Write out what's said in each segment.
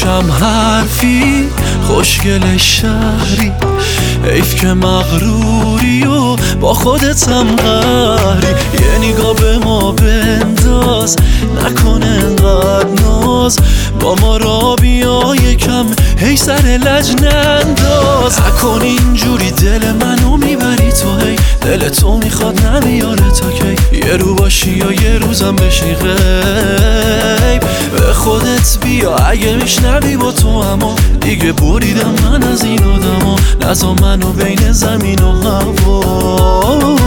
کم حرفی خوشگل شهری، حیف که مغروری و با خودت هم قهری. یه نگاه به ما بنداز، نکنه انقدر ناز، با ما را بیا یکم هی سر لج ننداز. نکن اینجوری دل منو میبری تو، هی دل تو میخواد نمیاره تا کی. یه رو باشی یا یه روزم بشی غیب، به خودت بیا اگه میشنوی با تو اما دیگه بریدم من از این آدما. نزا منو بین زمین و هوا.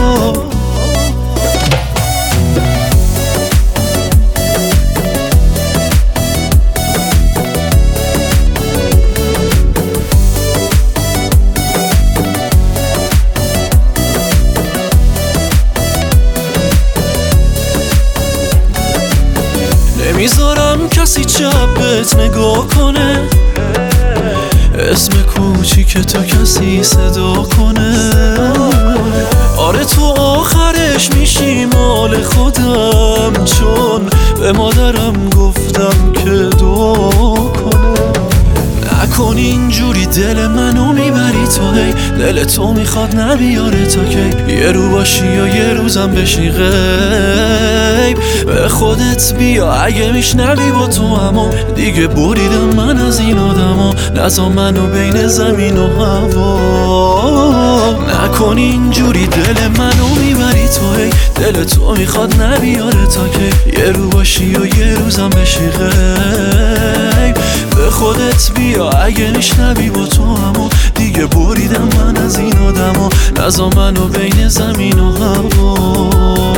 نمیذارم کسی چپت نگاه کنه، اسم کوچیک تو کسی صدا کنه. آره تو آخرش میشی مال خودم، چون به مادرم گفتم که دعا کنه. نکن اینجوری دل منو میبری تو، هی دل تو میخواد نبیاره تا کی. یه رو باشی یا یه روزم بشی غیب، به خودت بیا اگه میشنوی با تو اما دیگه بریدم من از این آدما. نزا منو بین زمین و هوا. نکن اینجوری دل منو میبری تو، هی دل تو میخواد نبیاره تا کی. یه رو باشی یا یه روزم بشی غیب، به خودت بیا اگه میشنوی با تو اما دیگه بریدم من از این آدما. نزا منو بین زمین و هوا.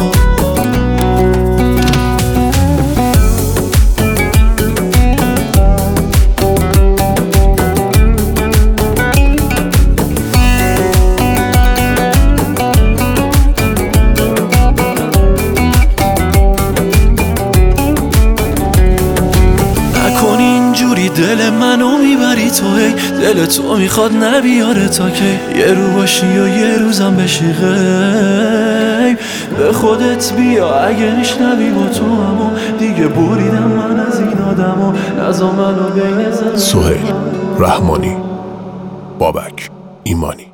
دل منو میبری تو، هی دل تو میخواد نبیاره تا کی. یه رو باشی یا یه روزم بشی غیب، به خودت بیا اگه میشنوی با تو اما دیگه بریدم من از این آدما. نزا منو بین زمین. سهیل رحمانی، بابک ایمانی.